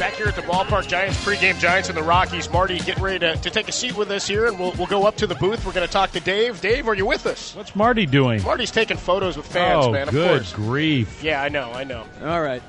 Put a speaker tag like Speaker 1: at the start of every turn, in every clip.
Speaker 1: Back here at the ballpark, Giants pregame, Giants and the Rockies. Marty, getting ready to take a seat with us here, and we'll go up to the booth. We're going to talk to Dave. Dave, are you with us?
Speaker 2: What's Marty doing?
Speaker 1: Marty's taking photos with fans, man, of course.
Speaker 2: Good grief.
Speaker 1: Yeah, I know.
Speaker 3: All right.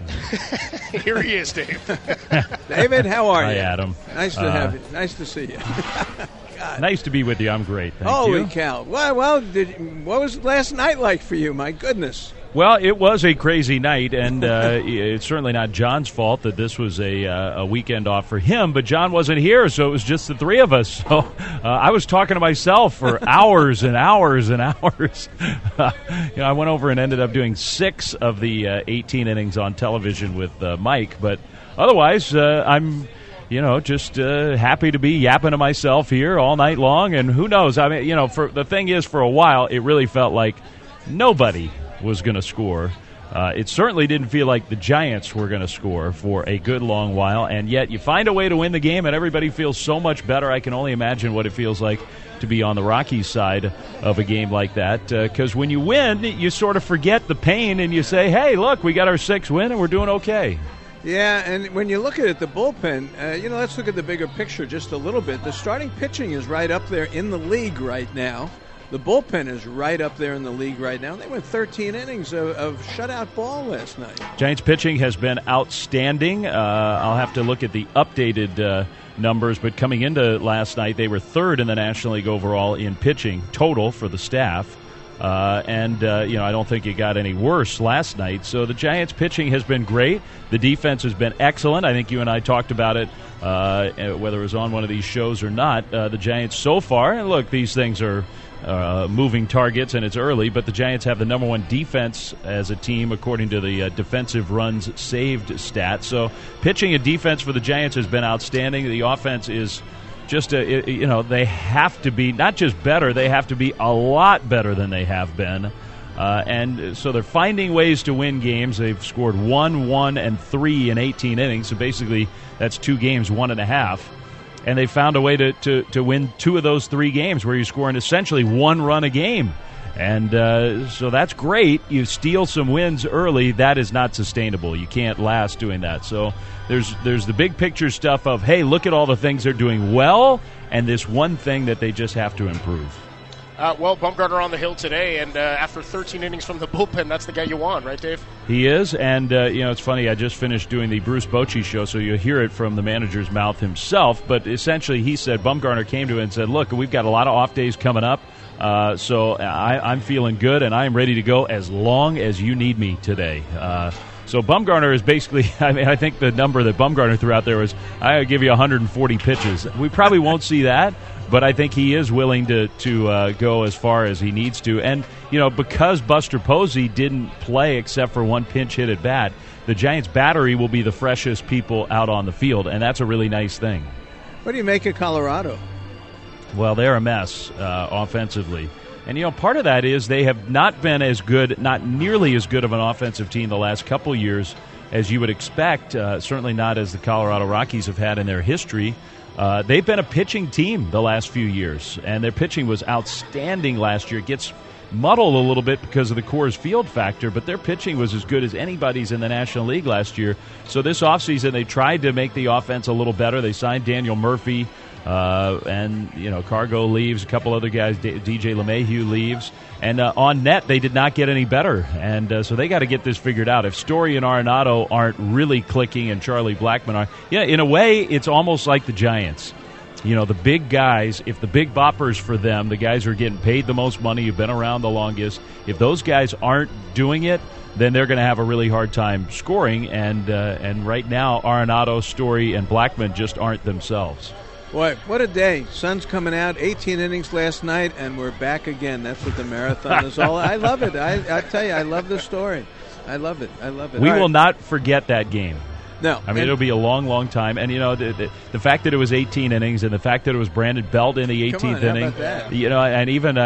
Speaker 1: Here he is, Dave.
Speaker 3: David, how are you?
Speaker 2: Hi, Adam.
Speaker 3: Nice to have you. Nice to see you.
Speaker 2: Nice to be with you. I'm great. Thank
Speaker 3: Holy
Speaker 2: you.
Speaker 3: cow. Well, what was last night like for you? My goodness.
Speaker 2: Well, it was a crazy night, and it's certainly not John's fault that this was a weekend off for him, but John wasn't here, so it was just the three of us. So I was talking to myself for hours and hours and hours. I went over and ended up doing 6 of the 18 innings on television with Mike, but otherwise I'm just happy to be yapping to myself here all night long, and who knows? I mean, for the thing is, for a while, it really felt like nobody was going to score. It certainly didn't feel like the Giants were going to score for a good long while, and yet you find a way to win the game, and everybody feels so much better. I can only imagine what it feels like to be on the Rockies side of a game like that, because when you win, you sort of forget the pain, and you say, hey, look, we got our 6th win, and we're doing okay.
Speaker 3: Yeah, and when you look at it, the bullpen, let's look at the bigger picture just a little bit. The starting pitching is right up there in the league right now. The bullpen is right up there in the league right now. They went 13 innings of shutout ball last night.
Speaker 2: Giants pitching has been outstanding. I'll have to look at the updated numbers, but coming into last night, they were 3rd in the National League overall in pitching total for the staff. I don't think it got any worse last night. So the Giants pitching has been great. The defense has been excellent. I think you and I talked about it, whether it was on one of these shows or not. The Giants so far, and look, these things are moving targets, and it's early, but the Giants have the number 1 defense as a team according to the defensive runs saved stat. So pitching and defense for the Giants has been outstanding. The offense is just, they have to be not just better, they have to be a lot better than they have been. And so they're finding ways to win games. They've scored 1, 1, and 3 in 18 innings, so basically that's 2 games, 1.5. And they found a way to win 2 of those 3 games where you're scoring essentially 1 run a game. And so that's great. You steal some wins early. That is not sustainable. You can't last doing that. So there's the big picture stuff of, hey, look at all the things they're doing well, and this one thing that they just have to improve.
Speaker 1: Bumgarner on the hill today, and after 13 innings from the bullpen, that's the guy you want, right, Dave?
Speaker 2: He is, and it's funny, I just finished doing the Bruce Bochy show, so you'll hear it from the manager's mouth himself, but essentially he said, Bumgarner came to him and said, look, we've got a lot of off days coming up, so I'm feeling good, and I'm ready to go as long as you need me today. So Bumgarner is basically, I think the number that Bumgarner threw out there was, I'll give you 140 pitches. We probably won't see that, but I think he is willing to go as far as he needs to. And, because Buster Posey didn't play except for 1 pinch hit at bat, the Giants' battery will be the freshest people out on the field, and that's a really nice thing.
Speaker 3: What do you make of Colorado?
Speaker 2: Well, they're a mess offensively. And, part of that is they have not been as good, not nearly as good of an offensive team the last couple years as you would expect, certainly not as the Colorado Rockies have had in their history. They've been a pitching team the last few years, and their pitching was outstanding last year. It gets muddled a little bit because of the Coors Field factor, but their pitching was as good as anybody's in the National League last year. So this offseason, they tried to make the offense a little better. They signed Daniel Murphy, and Cargo leaves, a couple other guys, DJ LeMahieu leaves, and on net they did not get any better, and so they got to get this figured out. If Story and Arenado aren't really clicking, and Charlie Blackmon are, in a way it's almost like the Giants. The big guys, if the big boppers for them, the guys who are getting paid the most money, who've been around the longest, if those guys aren't doing it, then they're going to have a really hard time scoring, and right now Arenado, Story, and Blackmon just aren't themselves.
Speaker 3: Boy, what a day. Sun's coming out, 18 innings last night, and we're back again. That's what the marathon is all. I love it. I tell you, I love the story. I love it.
Speaker 2: We will not forget that game.
Speaker 3: No.
Speaker 2: It'll be a long, long time. And, the fact that it was 18 innings and the fact that it was Brandon Belt in the 18th inning.
Speaker 3: How about that?
Speaker 2: And even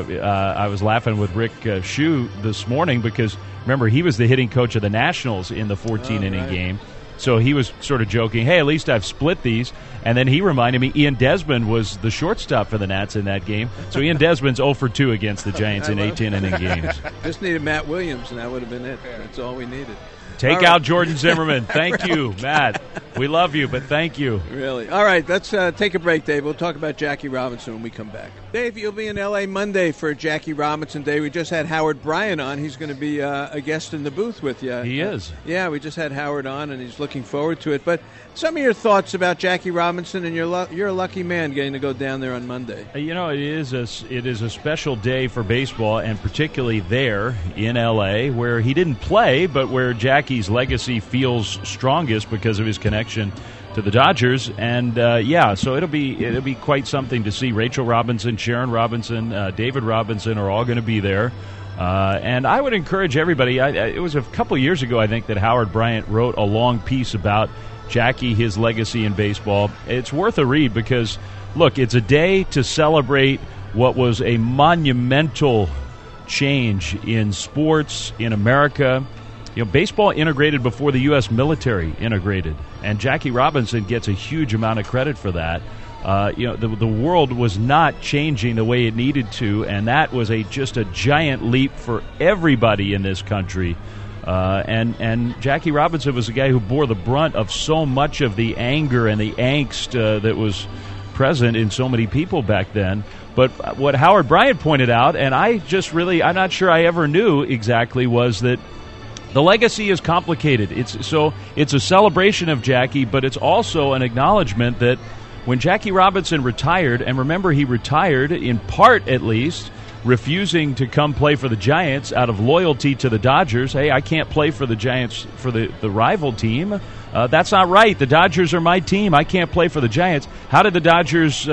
Speaker 2: I was laughing with Rick Shue this morning because, remember, he was the hitting coach of the Nationals in the 14-inning game. So he was sort of joking, hey, at least I've split these. And then he reminded me Ian Desmond was the shortstop for the Nats in that game. So Ian Desmond's 0 for 2 against the Giants in 18-inning games.
Speaker 3: Just needed Matt Williams, and that would have been it. That's all we needed.
Speaker 2: Take out Jordan Zimmerman. Thank you, Matt. We love you, but thank you.
Speaker 3: Really. All right, let's take a break, Dave. We'll talk about Jackie Robinson when we come back. Dave, you'll be in L.A. Monday for Jackie Robinson Day. We just had Howard Bryant on. He's going to be a guest in the booth with you.
Speaker 2: He is.
Speaker 3: Yeah, we just had Howard on, and he's looking forward to it. But some of your thoughts about Jackie Robinson, and you're a lucky man getting to go down there on Monday.
Speaker 2: You know, it is a special day for baseball, and particularly there in L.A., where he didn't play, but where Jackie's legacy feels strongest because of his connection to the Dodgers. And so it'll be quite something to see. Rachel Robinson, Sharon Robinson, David Robinson are all going to be there. And I would encourage everybody. It was a couple years ago, I think, that Howard Bryant wrote a long piece about Jackie, his legacy in baseball. It's worth a read because, look, it's a day to celebrate what was a monumental change in sports in America. You know, baseball integrated before the U.S. military integrated, and Jackie Robinson gets a huge amount of credit for that. The world was not changing the way it needed to, and that was just a giant leap for everybody in this country. And Jackie Robinson was the guy who bore the brunt of so much of the anger and the angst that was present in so many people back then. But what Howard Bryant pointed out, and I'm not sure I ever knew exactly, was that the legacy is complicated. It's a celebration of Jackie, but it's also an acknowledgement that when Jackie Robinson retired, and remember he retired in part at least, refusing to come play for the Giants out of loyalty to the Dodgers. Hey, I can't play for the Giants, for the rival team. That's not right. The Dodgers are my team. I can't play for the Giants. How did the Dodgers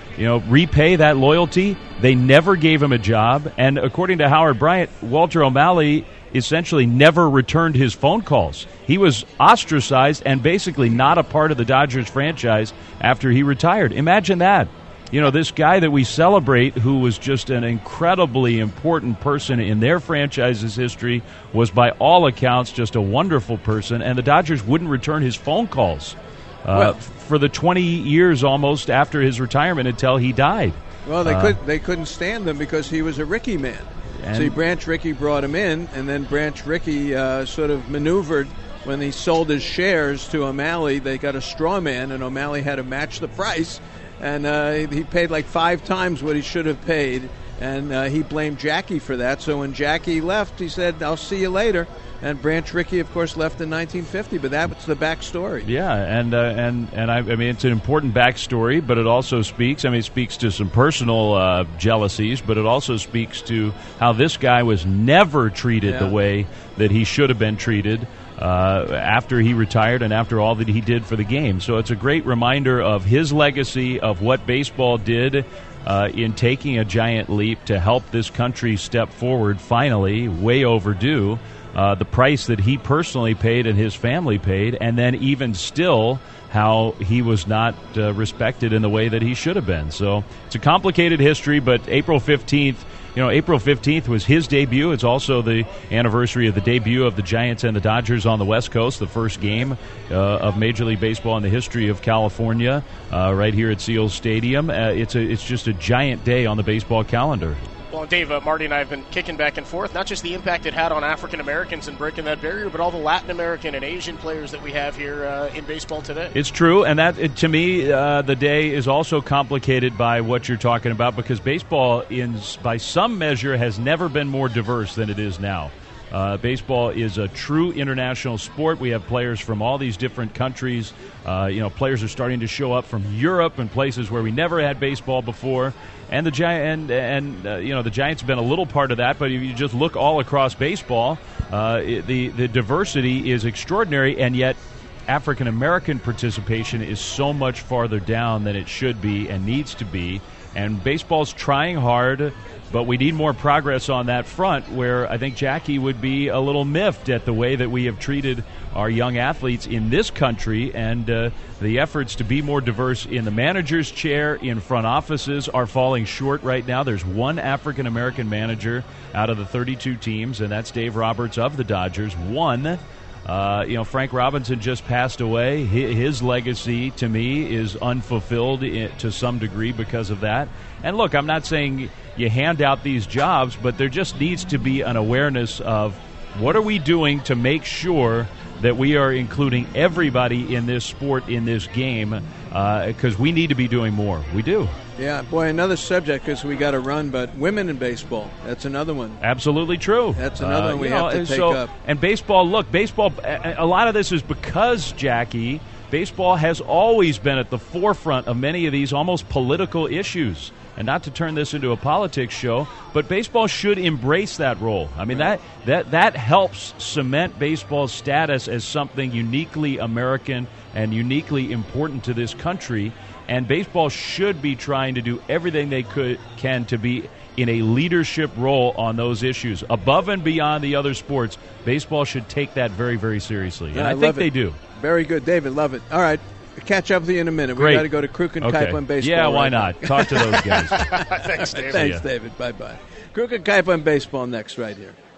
Speaker 2: repay that loyalty? They never gave him a job. And according to Howard Bryant, Walter O'Malley essentially never returned his phone calls. He was ostracized and basically not a part of the Dodgers franchise after he retired. Imagine that. You know, this guy that we celebrate, who was just an incredibly important person in their franchise's history, was by all accounts just a wonderful person, and the Dodgers wouldn't return his phone calls for the 20 years almost after his retirement until he died.
Speaker 3: Well, they couldn't stand him because he was a Rickey man. See, Branch Rickey brought him in, and then Branch Rickey sort of maneuvered when he sold his shares to O'Malley. They got a straw man, and O'Malley had to match the price. And he paid like 5 times what he should have paid, and he blamed Jackie for that. So when Jackie left, he said, "I'll see you later." And Branch Rickey, of course, left in 1950. But that's the backstory.
Speaker 2: Yeah, and I mean, it's an important backstory, but it also speaks. It speaks to some personal jealousies, but it also speaks to how this guy was never treated the way that he should have been treated. After he retired and after all that he did for the game. So it's a great reminder of his legacy, of what baseball did in taking a giant leap to help this country step forward, finally, way overdue. The price that he personally paid and his family paid, and then even still how he was not respected in the way that he should have been. So it's a complicated history, but April 15th was his debut. It's also the anniversary of the debut of the Giants and the Dodgers on the West Coast, the first game of Major League Baseball in the history of California, right here at Seals Stadium. It's just a giant day on the baseball calendar.
Speaker 1: Well, Dave, Marty and I have been kicking back and forth, not just the impact it had on African Americans and breaking that barrier, but all the Latin American and Asian players that we have here in baseball today.
Speaker 2: It's true, and that, to me, the day is also complicated by what you're talking about, because baseball, by some measure, has never been more diverse than it is now. Baseball is a true international sport. We have players from all these different countries. Players are starting to show up from Europe and places where we never had baseball before. And the Giants have been a little part of that. But if you just look all across baseball, the diversity is extraordinary, and yet African American participation is so much farther down than it should be and needs to be. And baseball's trying hard, but we need more progress on that front, where I think Jackie would be a little miffed at the way that we have treated our young athletes in this country, and the efforts to be more diverse in the manager's chair, in front offices, are falling short right now. There's one African-American manager out of the 32 teams, and that's Dave Roberts of the Dodgers. One. Frank Robinson just passed away. His legacy, to me, is unfulfilled to some degree because of that. And look, I'm not saying you hand out these jobs, but there just needs to be an awareness of what are we doing to make sure that we are including everybody in this sport, in this game, because we need to be doing more. We do.
Speaker 3: Yeah, boy, another subject because we got to run, but women in baseball, that's another one.
Speaker 2: Absolutely true.
Speaker 3: That's another one we have to take up.
Speaker 2: And baseball, a lot of this is because, Jackie, baseball has always been at the forefront of many of these almost political issues. And not to turn this into a politics show, but baseball should embrace that role. I mean, that helps cement baseball's status as something uniquely American and uniquely important to this country. And baseball should be trying to do everything they can to be in a leadership role on those issues. Above and beyond the other sports, baseball should take that very, very seriously. And I think they do.
Speaker 3: Very good, David. Love it. All right. Catch up with you in a minute.
Speaker 2: Great.
Speaker 3: We got to go to Kruk and Kuiper on baseball.
Speaker 2: Yeah, why not? Talk to those guys.
Speaker 1: Thanks, David.
Speaker 3: Thanks, David. Bye-bye. Kruk and Kuiper on baseball next right here.